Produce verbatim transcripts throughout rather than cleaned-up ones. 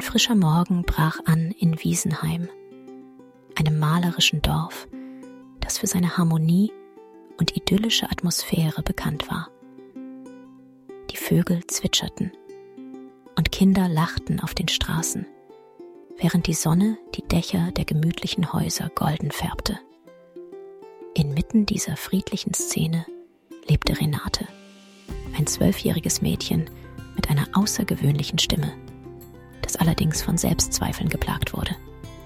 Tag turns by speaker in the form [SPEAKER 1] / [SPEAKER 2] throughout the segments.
[SPEAKER 1] frischer Morgen brach an in Wiesenheim, einem malerischen Dorf, das für seine Harmonie und idyllische Atmosphäre bekannt war. Die Vögel zwitscherten und Kinder lachten auf den Straßen, während die Sonne die Dächer der gemütlichen Häuser golden färbte. Inmitten dieser friedlichen Szene lebte Renate, ein zwölfjähriges Mädchen mit einer außergewöhnlichen Stimme, das allerdings von Selbstzweifeln geplagt wurde.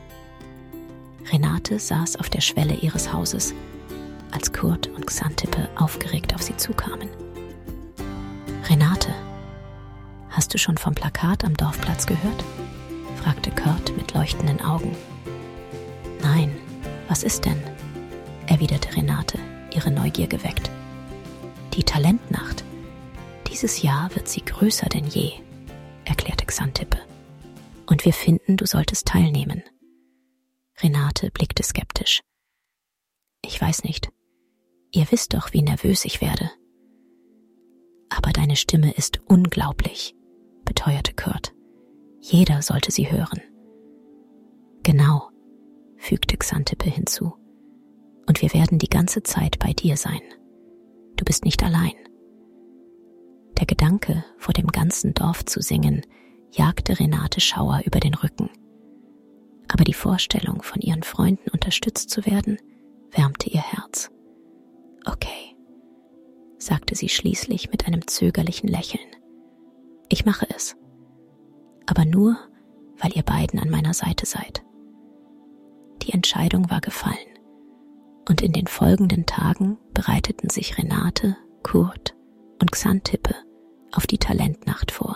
[SPEAKER 1] Renate saß auf der Schwelle ihres Hauses, als Kurt und Xantippe aufgeregt auf sie zukamen. »Renate, hast du schon vom Plakat am Dorfplatz gehört?« fragte Kurt mit leuchtenden Augen. »Nein, was ist denn?« erwiderte Renate, ihre Neugier geweckt. »Die Talentnacht. Dieses Jahr wird sie größer denn je«, erklärte Xantippe. »Und wir finden, du solltest teilnehmen.« Renate blickte skeptisch. »Ich weiß nicht. Ihr wisst doch, wie nervös ich werde.« »Aber deine Stimme ist unglaublich«, beteuerte Kurt. »Jeder sollte sie hören.« »Genau«, fügte Xantippe hinzu. »Und wir werden die ganze Zeit bei dir sein. Du bist nicht allein.« Der Gedanke, vor dem ganzen Dorf zu singen, jagte Renate Schauer über den Rücken. Aber die Vorstellung, von ihren Freunden unterstützt zu werden, wärmte ihr Herz. »Okay«, sagte sie schließlich mit einem zögerlichen Lächeln. »Ich mache es. Aber nur, weil ihr beiden an meiner Seite seid.« Die Entscheidung war gefallen, und in den folgenden Tagen bereiteten sich Renate, Kurt und Xantippe auf die Talentnacht vor.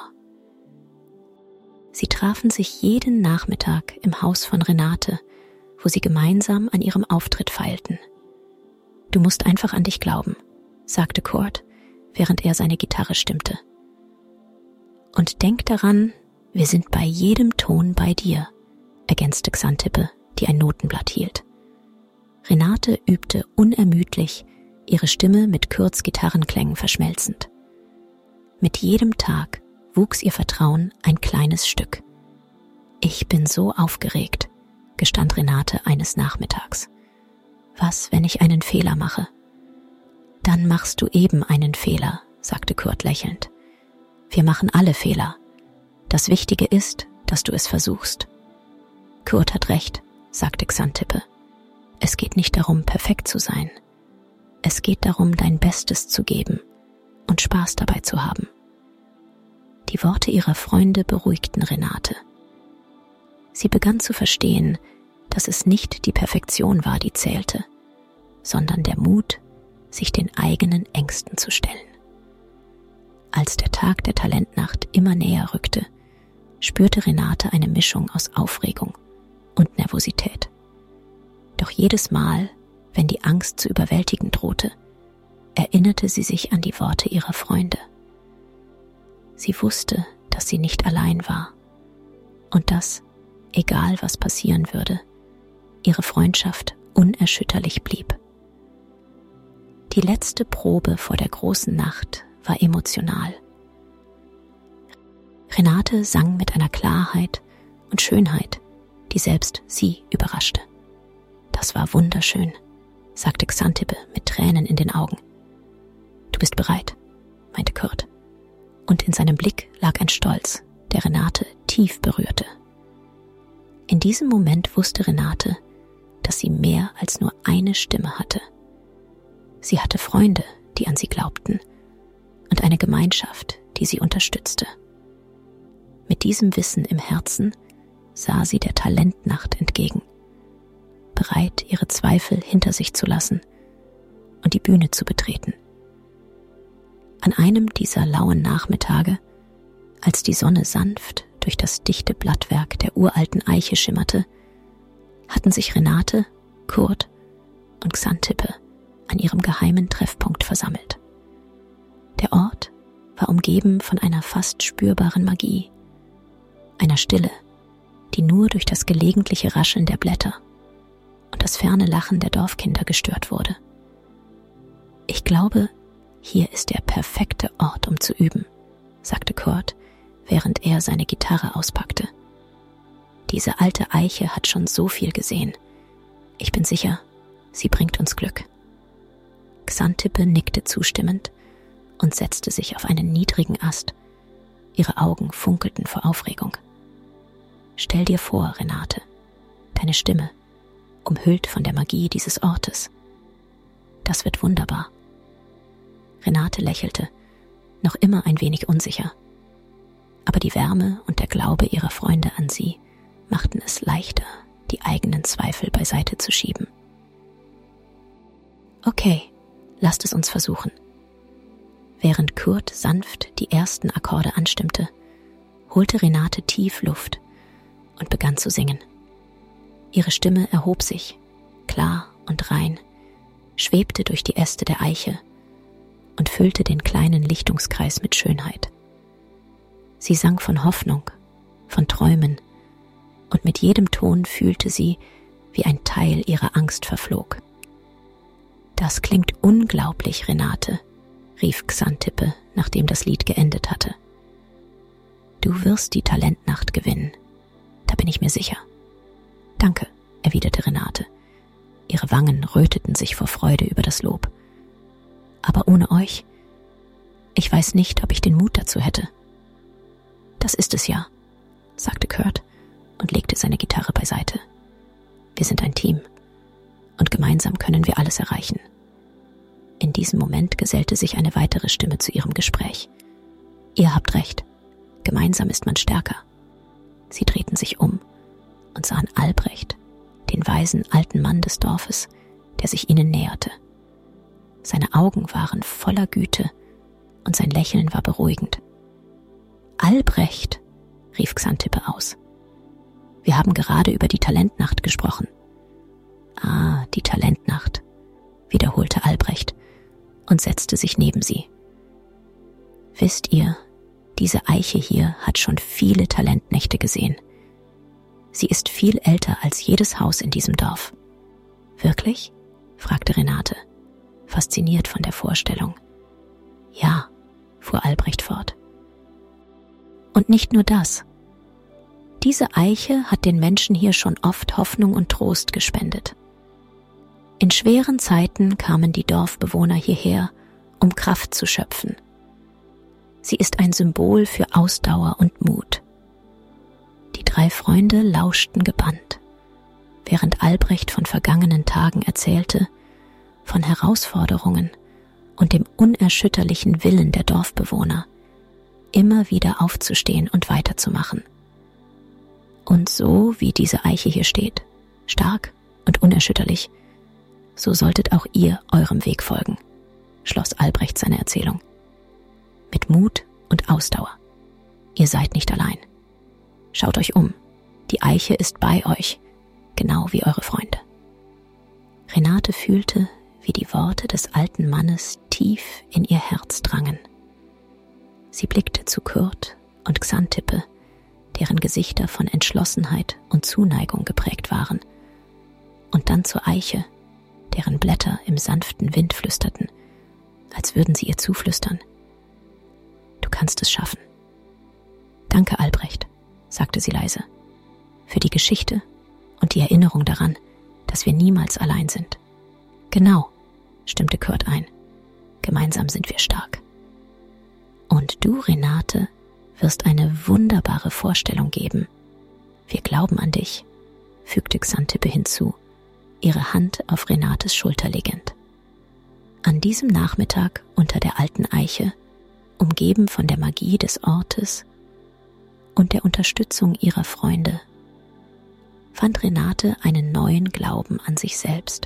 [SPEAKER 1] Sie trafen sich jeden Nachmittag im Haus von Renate, wo sie gemeinsam an ihrem Auftritt feilten. »Du musst einfach an dich glauben«, sagte Kurt, während er seine Gitarre stimmte. »Und denk daran, wir sind bei jedem Ton bei dir«, ergänzte Xantippe, die ein Notenblatt hielt. Renate übte unermüdlich, ihre Stimme mit Kurts Gitarrenklängen verschmelzend. Mit jedem Tag wuchs ihr Vertrauen ein kleines Stück. »Ich bin so aufgeregt«, gestand Renate eines Nachmittags. »Was, wenn ich einen Fehler mache?« »Dann machst du eben einen Fehler«, sagte Kurt lächelnd. »Wir machen alle Fehler. Das Wichtige ist, dass du es versuchst.« »Kurt hat recht«, sagte Xantippe. »Es geht nicht darum, perfekt zu sein. Es geht darum, dein Bestes zu geben und Spaß dabei zu haben.« Die Worte ihrer Freunde beruhigten Renate. Sie begann zu verstehen, dass es nicht die Perfektion war, die zählte, sondern der Mut, sich den eigenen Ängsten zu stellen. Als der Tag der Talentnacht immer näher rückte, spürte Renate eine Mischung aus Aufregung und Nervosität. Doch jedes Mal, wenn die Angst zu überwältigen drohte, erinnerte sie sich an die Worte ihrer Freunde. Sie wusste, dass sie nicht allein war und dass, egal was passieren würde, ihre Freundschaft unerschütterlich blieb. Die letzte Probe vor der großen Nacht war emotional. Renate sang mit einer Klarheit und Schönheit, die selbst sie überraschte. »Das war wunderschön«, sagte Xantippe mit Tränen in den Augen. »Du bist bereit«, meinte Kurt. Und in seinem Blick lag ein Stolz, der Renate tief berührte. In diesem Moment wusste Renate, dass sie mehr als nur eine Stimme hatte. Sie hatte Freunde, die an sie glaubten, und eine Gemeinschaft, die sie unterstützte. Mit diesem Wissen im Herzen sah sie der Talentnacht entgegen, bereit, ihre Zweifel hinter sich zu lassen und die Bühne zu betreten. An einem dieser lauen Nachmittage, als die Sonne sanft durch das dichte Blattwerk der uralten Eiche schimmerte, hatten sich Renate, Kurt und Xantippe an ihrem geheimen Treffpunkt versammelt. Der Ort war umgeben von einer fast spürbaren Magie, einer Stille, die nur durch das gelegentliche Rascheln der Blätter und das ferne Lachen der Dorfkinder gestört wurde. »Ich glaube, hier ist der perfekte Ort, um zu üben«, sagte Kurt, während er seine Gitarre auspackte. Diese alte Eiche hat schon so viel gesehen. Ich bin sicher, sie bringt uns Glück. Xanthippe nickte zustimmend und setzte sich auf einen niedrigen Ast. Ihre Augen funkelten vor Aufregung. Stell dir vor, Renate, deine Stimme, umhüllt von der Magie dieses Ortes. Das wird wunderbar. Renate lächelte, noch immer ein wenig unsicher. Aber die Wärme und der Glaube ihrer Freunde an sie machten es leichter, die eigenen Zweifel beiseite zu schieben. Okay, lasst es uns versuchen. Während Kurt sanft die ersten Akkorde anstimmte, holte Renate tief Luft und begann zu singen. Ihre Stimme erhob sich, klar und rein, schwebte durch die Äste der Eiche und füllte den kleinen Lichtungskreis mit Schönheit. Sie sang von Hoffnung, von Träumen, und mit jedem Ton fühlte sie, wie ein Teil ihrer Angst verflog. »Das klingt unglaublich, Renate«, rief Xanthippe, nachdem das Lied geendet hatte. »Du wirst die Talentnacht gewinnen, da bin ich mir sicher.« »Danke«, erwiderte Renate. Ihre Wangen röteten sich vor Freude über das Lob. »Aber ohne euch, ich weiß nicht, ob ich den Mut dazu hätte.« »Das ist es ja«, sagte Kurt und legte seine Gitarre beiseite. »Wir sind ein Team und gemeinsam können wir alles erreichen.« In diesem Moment gesellte sich eine weitere Stimme zu ihrem Gespräch. »Ihr habt recht, gemeinsam ist man stärker.« Sie drehten sich um und sahen Albrecht, den weisen alten Mann des Dorfes, der sich ihnen näherte. Seine Augen waren voller Güte und sein Lächeln war beruhigend. »Albrecht«, rief Xanthippe aus. »Wir haben gerade über die Talentnacht gesprochen.« »Ah, die Talentnacht«, wiederholte Albrecht und setzte sich neben sie. »Wisst ihr, diese Eiche hier hat schon viele Talentnächte gesehen. Sie ist viel älter als jedes Haus in diesem Dorf.« »Wirklich?«, fragte Renate, fasziniert von der Vorstellung. »Ja«, fuhr Albrecht fort. »Und nicht nur das. Diese Eiche hat den Menschen hier schon oft Hoffnung und Trost gespendet. In schweren Zeiten kamen die Dorfbewohner hierher, um Kraft zu schöpfen. Sie ist ein Symbol für Ausdauer und Mut.« Die drei Freunde lauschten gebannt, während Albrecht von vergangenen Tagen erzählte, von Herausforderungen und dem unerschütterlichen Willen der Dorfbewohner, immer wieder aufzustehen und weiterzumachen. Und so wie diese Eiche hier steht, stark und unerschütterlich, so solltet auch ihr eurem Weg folgen, schloss Albrecht seine Erzählung. Mit Mut und Ausdauer. Ihr seid nicht allein. Schaut euch um, die Eiche ist bei euch, genau wie eure Freunde. Renate fühlte, wie die Worte des alten Mannes tief in ihr Herz drangen. Sie blickte zu Kurt und Xanthippe, deren Gesichter von Entschlossenheit und Zuneigung geprägt waren, und dann zur Eiche, deren Blätter im sanften Wind flüsterten, als würden sie ihr zuflüstern. »Du kannst es schaffen.« »Danke, Albrecht«, sagte sie leise, »für die Geschichte und die Erinnerung daran, dass wir niemals allein sind.« »Genau«, stimmte Kurt ein, »gemeinsam sind wir stark.« »Und du, Renate, wirst eine wunderbare Vorstellung geben. Wir glauben an dich«, fügte Xanthippe hinzu, ihre Hand auf Renates Schulter legend. An diesem Nachmittag unter der alten Eiche, umgeben von der Magie des Ortes und der Unterstützung ihrer Freunde, fand Renate einen neuen Glauben an sich selbst.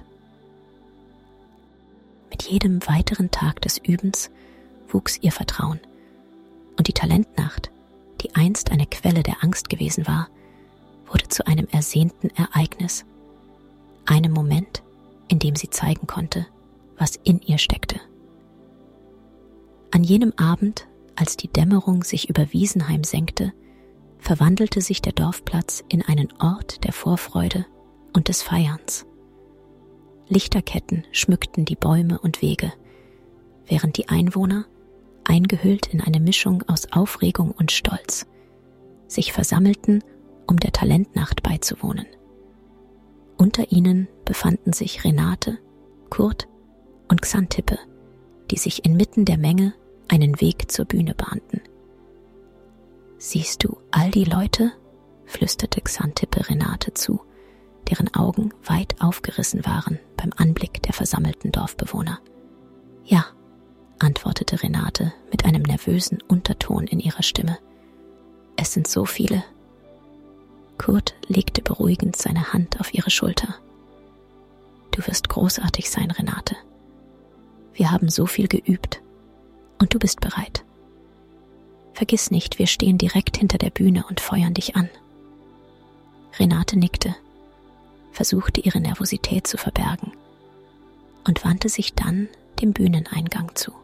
[SPEAKER 1] Mit jedem weiteren Tag des Übens wuchs ihr Vertrauen, und die Talentnacht, die einst eine Quelle der Angst gewesen war, wurde zu einem ersehnten Ereignis, einem Moment, in dem sie zeigen konnte, was in ihr steckte. An jenem Abend, als die Dämmerung sich über Wiesenheim senkte, verwandelte sich der Dorfplatz in einen Ort der Vorfreude und des Feierns. Lichterketten schmückten die Bäume und Wege, während die Einwohner, eingehüllt in eine Mischung aus Aufregung und Stolz, sich versammelten, um der Talentnacht beizuwohnen. Unter ihnen befanden sich Renate, Kurt und Xanthippe, die sich inmitten der Menge einen Weg zur Bühne bahnten. »Siehst du all die Leute?« flüsterte Xanthippe Renate zu, deren Augen weit aufgerissen waren beim Anblick der versammelten Dorfbewohner. »Ja«, antwortete Renate mit einem nervösen Unterton in ihrer Stimme. »Es sind so viele.« Kurt legte beruhigend seine Hand auf ihre Schulter. »Du wirst großartig sein, Renate. Wir haben so viel geübt und du bist bereit. Vergiss nicht, wir stehen direkt hinter der Bühne und feuern dich an.« Renate nickte, versuchte ihre Nervosität zu verbergen und wandte sich dann dem Bühneneingang zu.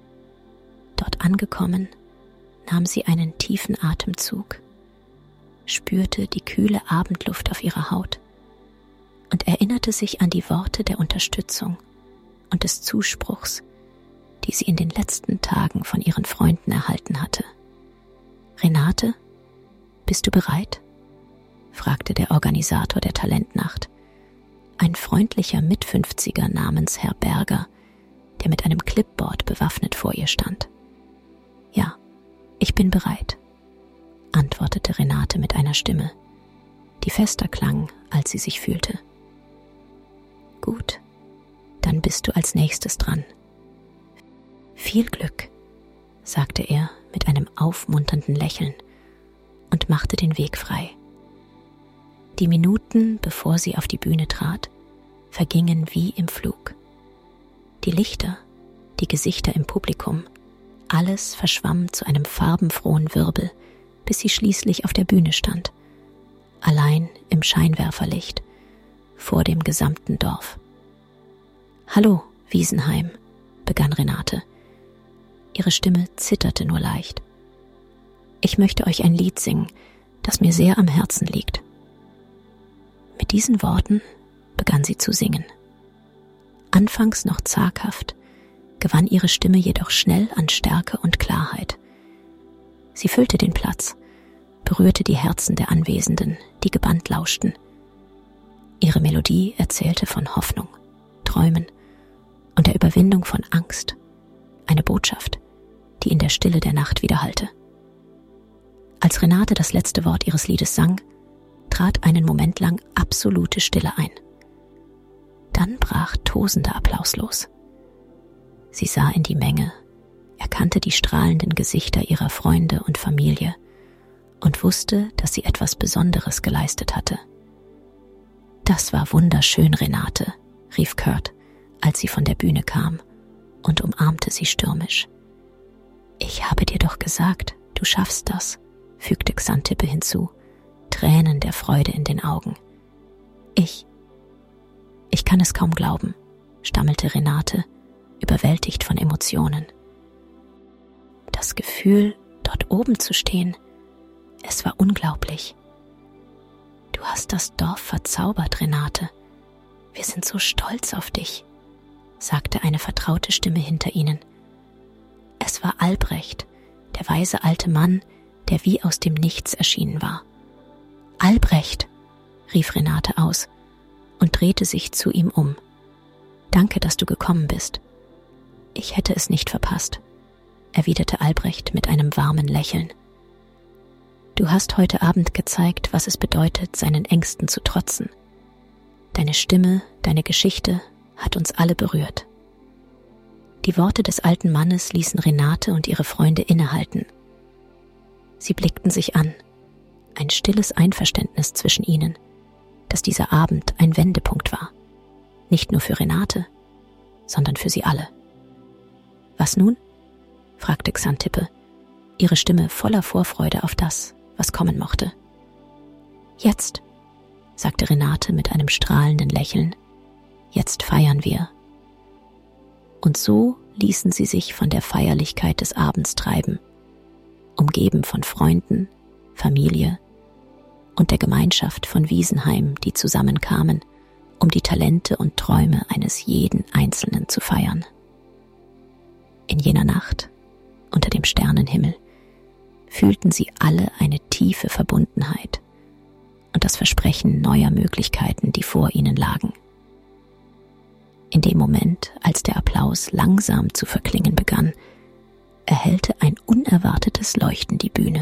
[SPEAKER 1] Dort angekommen, nahm sie einen tiefen Atemzug, spürte die kühle Abendluft auf ihrer Haut und erinnerte sich an die Worte der Unterstützung und des Zuspruchs, die sie in den letzten Tagen von ihren Freunden erhalten hatte. »Renate, bist du bereit?« fragte der Organisator der Talentnacht, ein freundlicher Mitfünfziger namens Herr Berger, der mit einem Clipboard bewaffnet vor ihr stand. »Ja, ich bin bereit«, antwortete Renate mit einer Stimme, die fester klang, als sie sich fühlte. »Gut, dann bist du als nächstes dran.« »Viel Glück«, sagte er mit einem aufmunternden Lächeln und machte den Weg frei. Die Minuten, bevor sie auf die Bühne trat, vergingen wie im Flug. Die Lichter, die Gesichter im Publikum, alles verschwamm zu einem farbenfrohen Wirbel, bis sie schließlich auf der Bühne stand, allein im Scheinwerferlicht, vor dem gesamten Dorf. »Hallo, Wiesenheim«, begann Renate. Ihre Stimme zitterte nur leicht. »Ich möchte euch ein Lied singen, das mir sehr am Herzen liegt.« Mit diesen Worten begann sie zu singen. Anfangs noch zaghaft, gewann ihre Stimme jedoch schnell an Stärke und Klarheit. Sie füllte den Platz, berührte die Herzen der Anwesenden, die gebannt lauschten. Ihre Melodie erzählte von Hoffnung, Träumen und der Überwindung von Angst, eine Botschaft, die in der Stille der Nacht widerhallte. Als Renate das letzte Wort ihres Liedes sang, trat einen Moment lang absolute Stille ein. Dann brach tosender Applaus los. Sie sah in die Menge, erkannte die strahlenden Gesichter ihrer Freunde und Familie und wusste, dass sie etwas Besonderes geleistet hatte. »Das war wunderschön, Renate«, rief Kurt, als sie von der Bühne kam, und umarmte sie stürmisch. »Ich habe dir doch gesagt, du schaffst das«, fügte Xanthippe hinzu, Tränen der Freude in den Augen. Ich, ich kann es kaum glauben«, stammelte Renate, überwältigt von Emotionen. Das Gefühl, dort oben zu stehen, es war unglaublich. »Du hast das Dorf verzaubert, Renate. Wir sind so stolz auf dich«, sagte eine vertraute Stimme hinter ihnen. Es war Albrecht, der weise alte Mann, der wie aus dem Nichts erschienen war. »Albrecht«, rief Renate aus und drehte sich zu ihm um. »Danke, dass du gekommen bist.« »Ich hätte es nicht verpasst«, erwiderte Albrecht mit einem warmen Lächeln. »Du hast heute Abend gezeigt, was es bedeutet, seinen Ängsten zu trotzen. Deine Stimme, deine Geschichte hat uns alle berührt.« Die Worte des alten Mannes ließen Renate und ihre Freunde innehalten. Sie blickten sich an, ein stilles Einverständnis zwischen ihnen, dass dieser Abend ein Wendepunkt war, nicht nur für Renate, sondern für sie alle. »Was nun?« fragte Xanthippe, ihre Stimme voller Vorfreude auf das, was kommen mochte. »Jetzt«, sagte Renate mit einem strahlenden Lächeln, »jetzt feiern wir.« Und so ließen sie sich von der Feierlichkeit des Abends treiben, umgeben von Freunden, Familie und der Gemeinschaft von Wiesenheim, die zusammenkamen, um die Talente und Träume eines jeden Einzelnen zu feiern. In jener Nacht, unter dem Sternenhimmel, fühlten sie alle eine tiefe Verbundenheit und das Versprechen neuer Möglichkeiten, die vor ihnen lagen. In dem Moment, als der Applaus langsam zu verklingen begann, erhellte ein unerwartetes Leuchten die Bühne.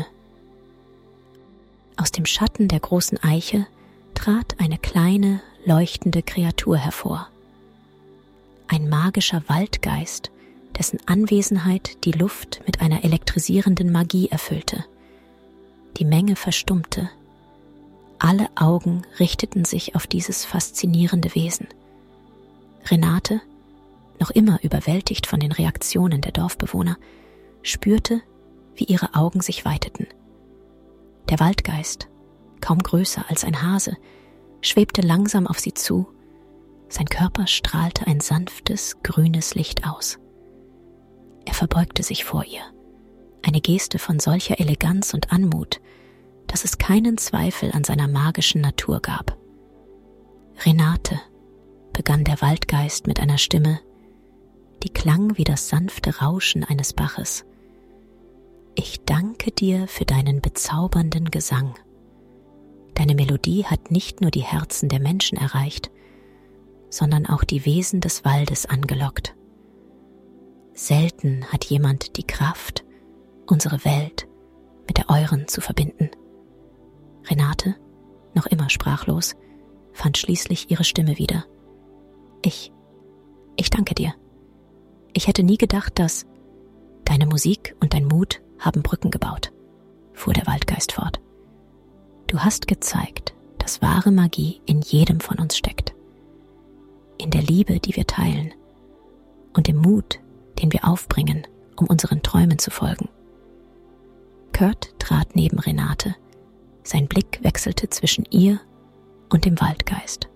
[SPEAKER 1] Aus dem Schatten der großen Eiche trat eine kleine, leuchtende Kreatur hervor. Ein magischer Waldgeist, dessen Anwesenheit die Luft mit einer elektrisierenden Magie erfüllte. Die Menge verstummte. Alle Augen richteten sich auf dieses faszinierende Wesen. Renate, noch immer überwältigt von den Reaktionen der Dorfbewohner, spürte, wie ihre Augen sich weiteten. Der Waldgeist, kaum größer als ein Hase, schwebte langsam auf sie zu. Sein Körper strahlte ein sanftes, grünes Licht aus. Er verbeugte sich vor ihr, eine Geste von solcher Eleganz und Anmut, dass es keinen Zweifel an seiner magischen Natur gab. »Renate«, begann der Waldgeist mit einer Stimme, die klang wie das sanfte Rauschen eines Baches. »Ich danke dir für deinen bezaubernden Gesang. Deine Melodie hat nicht nur die Herzen der Menschen erreicht, sondern auch die Wesen des Waldes angelockt. Selten hat jemand die Kraft, unsere Welt mit der euren zu verbinden.« Renate, noch immer sprachlos, fand schließlich ihre Stimme wieder. Ich, ich danke dir. Ich hätte nie gedacht, dass deine Musik und dein Mut haben Brücken gebaut, fuhr der Waldgeist fort. Du hast gezeigt, dass wahre Magie in jedem von uns steckt. In der Liebe, die wir teilen, und im Mut, den wir aufbringen, um unseren Träumen zu folgen. Kurt trat neben Renate. Sein Blick wechselte zwischen ihr und dem Waldgeist.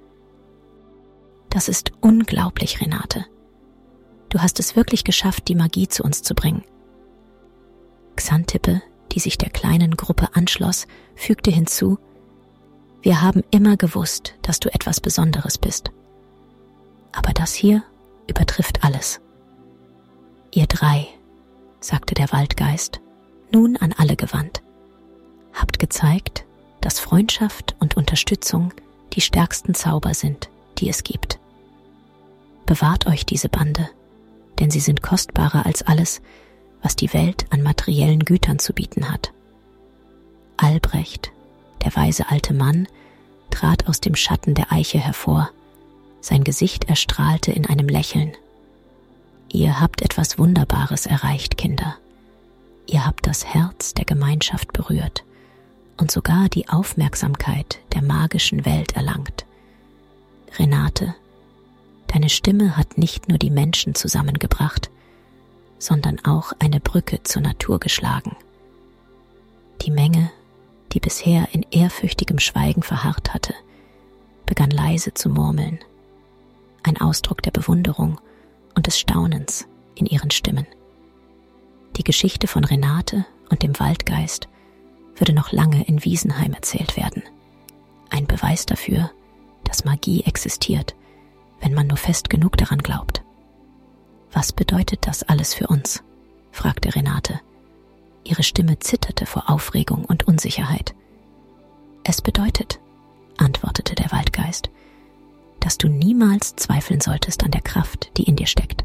[SPEAKER 1] Das ist unglaublich, Renate. Du hast es wirklich geschafft, die Magie zu uns zu bringen. Xanthippe, die sich der kleinen Gruppe anschloss, fügte hinzu: Wir haben immer gewusst, dass du etwas Besonderes bist. Aber das hier übertrifft alles. Ihr drei, sagte der Waldgeist, nun an alle gewandt, habt gezeigt, dass Freundschaft und Unterstützung die stärksten Zauber sind, die es gibt. Bewahrt euch diese Bande, denn sie sind kostbarer als alles, was die Welt an materiellen Gütern zu bieten hat. Albrecht, der weise alte Mann, trat aus dem Schatten der Eiche hervor. Sein Gesicht erstrahlte in einem Lächeln. Ihr habt etwas Wunderbares erreicht, Kinder. Ihr habt das Herz der Gemeinschaft berührt und sogar die Aufmerksamkeit der magischen Welt erlangt. Renate, deine Stimme hat nicht nur die Menschen zusammengebracht, sondern auch eine Brücke zur Natur geschlagen. Die Menge, die bisher in ehrfürchtigem Schweigen verharrt hatte, begann leise zu murmeln, ein Ausdruck der Bewunderung und des Staunens in ihren Stimmen. Die Geschichte von Renate und dem Waldgeist würde noch lange in Wiesenheim erzählt werden. Ein Beweis dafür, dass Magie existiert, wenn man nur fest genug daran glaubt. »Was bedeutet das alles für uns?« fragte Renate. Ihre Stimme zitterte vor Aufregung und Unsicherheit. »Es bedeutet«, antwortete der Waldgeist, »dass du niemals zweifeln solltest an der Kraft, die in dir steckt.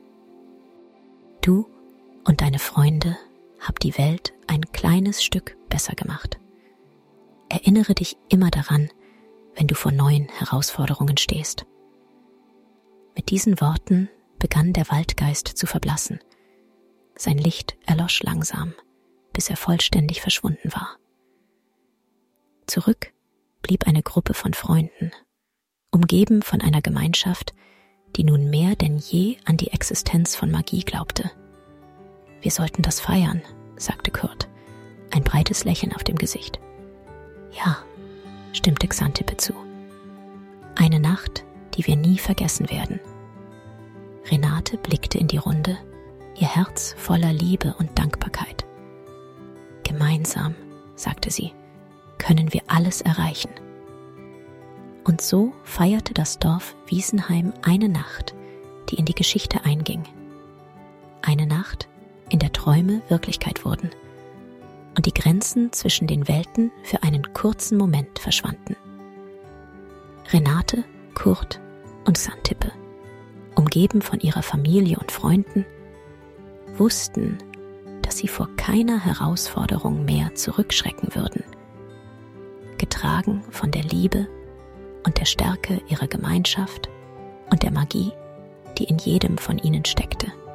[SPEAKER 1] Du und deine Freunde habt die Welt ein kleines Stück besser gemacht. Erinnere dich immer daran, wenn du vor neuen Herausforderungen stehst.« Mit diesen Worten begann der Waldgeist zu verblassen. Sein Licht erlosch langsam, bis er vollständig verschwunden war. Zurück blieb eine Gruppe von Freunden, umgeben von einer Gemeinschaft, die nun mehr denn je an die Existenz von Magie glaubte. »Wir sollten das feiern«, sagte Kurt, ein breites Lächeln auf dem Gesicht. »Ja«, stimmte Xanthippe zu. »Eine Nacht, die wir nie vergessen werden.« Renate blickte in die Runde, ihr Herz voller Liebe und Dankbarkeit. »Gemeinsam«, sagte sie, »können wir alles erreichen.« Und so feierte das Dorf Wiesenheim eine Nacht, die in die Geschichte einging. Eine Nacht, in der Träume Wirklichkeit wurden und die Grenzen zwischen den Welten für einen kurzen Moment verschwanden. Renate, Kurt und Xanthippe, umgeben von ihrer Familie und Freunden, wussten, dass sie vor keiner Herausforderung mehr zurückschrecken würden, getragen von der Liebe und der Stärke ihrer Gemeinschaft und der Magie, die in jedem von ihnen steckte.